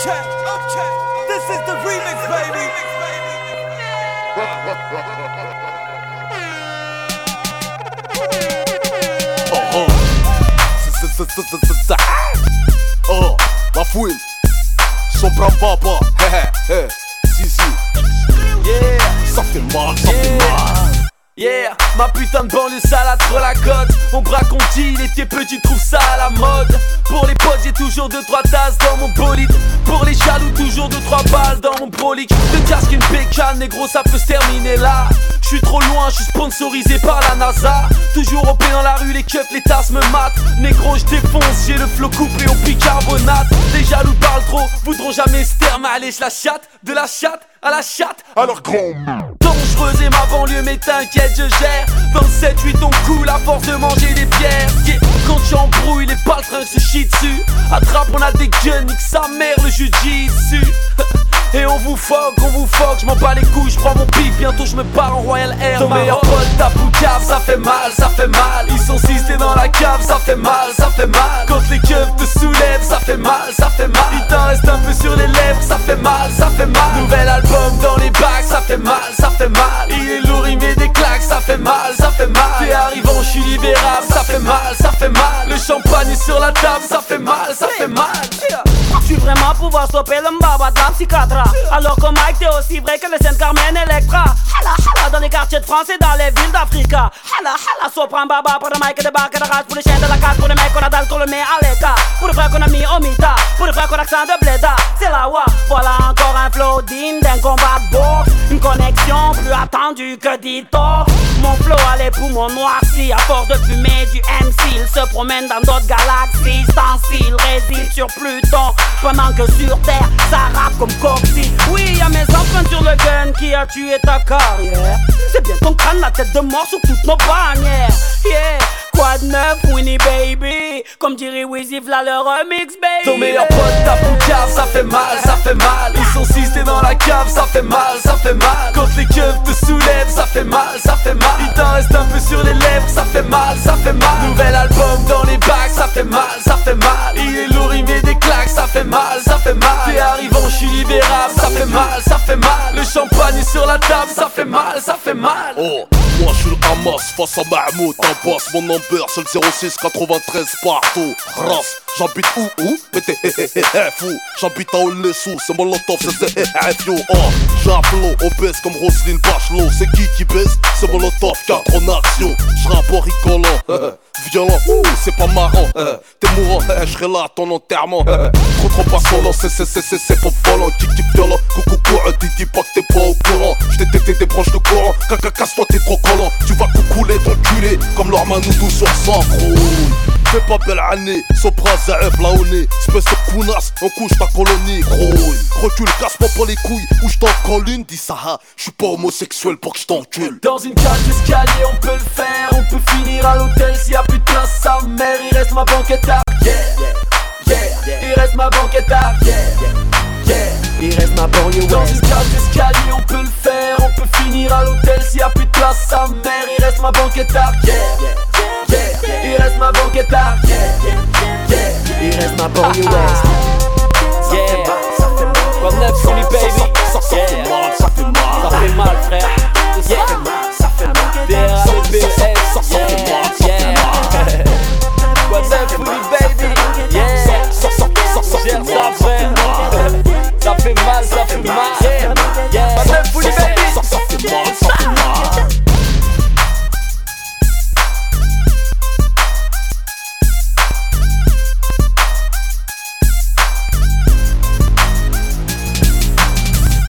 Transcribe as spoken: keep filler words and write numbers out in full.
okay, okay. This is the remix, baby. Oh oh, oh, la fouine, son brambaba, hé hé, zizi, Yeah, ça fait mal, ça fait Yeah. mal. yeah, ma putain de banlieue salade trop la cote. On braque, on dit, il était petit, trouve ça à la mode. Pour les potes, j'ai toujours deux trois tasses dans mon bolide. Pour les jaloux, toujours deux trois balles dans mon brolic. Le casque, une bécane, négro, ça peut se terminer là. J'suis trop loin, j'suis sponsorisé par la NASA. Toujours au pied dans la rue, les keufs, les tasses me matent. Négro, j'défonce, j'ai le flow coupé au bicarbonate. Les jaloux parlent trop, voudront jamais se terme. Allez, j'la chatte, de la chatte à la chatte. Alors grand, Dangereuse et ma banlieue, mais t'inquiète, je gère. Vingt-sept huit on coule à force de manger des pierres. Yeah. Quand tu embrouilles, les paltrins se chient dessus. Attrape, on a des guns, nique sa mère, le jujitsu. Et on vous foque, on vous foque, j'm'en bats les couilles, j'prends mon pif, bientôt j'me pars en Royal Air. Ton meilleur pote tape ou cave, ça fait mal, ça fait mal. Ils sont six, t'es dans la cave, ça fait mal, ça fait mal. Quand les keufs te soulèvent, ça fait mal, ça fait mal. Il t'en reste un peu sur les lèvres, ça fait mal, ça fait mal. Nouvel album dans les bacs, ça fait mal, ça fait mal. Il est lourd, il met des claques, ça fait mal, ça fait mal. T'es arrivant, j'suis libérable, ça fait mal, ça fait mal. Le champagne est sur la table, ça fait mal, ça fait mal. Tu vraiment pouvoir stopper le mbaba de la psychiatre. Alors que Mike t'es aussi vrai que le Saint-Carmen Electra. Hala hala dans les quartiers de France et dans les villes d'Africa. Hala hala sopran baba pour le Mike de barque de race. Pour les chiens de la case, pour les mecs qu'on a dalle qu'on le met à l'écart. Pour les frères qu'on a mis au mita, pour les frères qu'on a accent de bléda. C'est la wa, voilà encore un flow digne d'un combat de boxe. Une connexion plus attendue que Dito. Mon flow a les poumons noircis à force de fumer du M C. Il se promène dans d'autres galaxies. Stencil réside sur Pluton pendant que sur Terre ça rappe comme Coxy. Oui, y'a mes empreintes sur le gun qui a tué ta carrière. C'est bien ton crâne, la tête de mort sur toutes nos bannières. Yeah, quoi de neuf, Winnie baby. Comme dirait Wheezy, v'là le remix baby. Ton meilleur pote tape ou cave, ça fait mal, ça fait mal. Ils sont six, t'es dans la cave, ça fait mal, ça fait mal. Quand les keufs te soulèvent, ça fait mal, ça fait mal. Il t'en reste un peu sur les lèvres, ça fait mal, ça fait mal. Nouvel album dans les bacs, ça fait mal, ça fait mal. Il est lourd, il met des claques, ça fait mal, ça fait mal. T'es arrivant, j'suis libérable, ça fait mal, ça fait mal. Le champagne est sur la table, ça fait mal, ça fait mal. oh, moi j'suis le Hamas face à Mahmoud, un boss, mon number c'est le zéro six quatre-vingt-treize partout. Race, j'habite où où? Mais t'es fou, j'habite à Olessou, c'est mon Molotov, c'est F-yo. Oh, j'appelons, obèse comme Roselyne Bachelot. C'est qui qui baisse? C'est mon Molotov, quatre en action. J'rappe en rigolant, violent, ouh, c'est pas marrant. T'es mourant, j'serai là à ton enterrement. Trop trop pas solo, c'est c'est c'est c'est c'est pas volant. Qui qui violent, coucou courant, dis dis pas que t'es pas au courant. J't'ai tété des branches de courant, caca casse-toi t'es trop collant. Tu vas coucouler ton culé, comme leur Manoudou sur sang gros. Fais pas belle année, Sopra, Zaev, là au nez. Espèce de counasse, on couche ta colonie, gros. Recule, casse-moi pas les couilles, ou j't'en colle une. Dis ça, j'suis pas homosexuel pour que j't'encule. Dans une cage d'escalier, on peut le faire. On peut finir à l'hôtel s'il y a plus de place. Sa mère, il reste ma banquette à yeah, yeah, yeah. Il reste ma banquette à yeah, yeah. Il reste ma banlieue. Dans une cage d'escalier, on peut le faire. On peut finir à l'hôtel s'il y a plus de place. Sa mère, il reste ma banquette à yeah, yeah. Il reste ma banquette à yeah, yeah. Il reste ma banlieue ouest. Yeah, comme neuf sur lui baby. Ça, ça, ça fait mal, ça fait mal. Ça fait mal frère. Yeah.